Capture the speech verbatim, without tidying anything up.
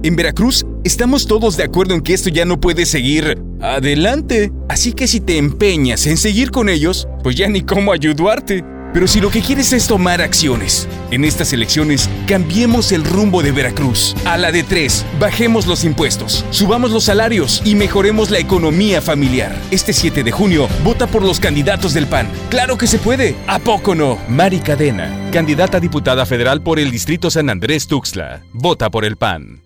En Veracruz, estamos todos de acuerdo en que esto ya no puede seguir adelante. Así que si te empeñas en seguir con ellos, pues ya ni cómo ayudarte. Pero si lo que quieres es tomar acciones, en estas elecciones cambiemos el rumbo de Veracruz. A la de tres, bajemos los impuestos, subamos los salarios y mejoremos la economía familiar. Este siete de junio, vota por los candidatos del P A N. ¡Claro que se puede! ¿A poco no? Mari Cadena, candidata a diputada federal por el Distrito San Andrés Tuxtla. Vota por el P A N.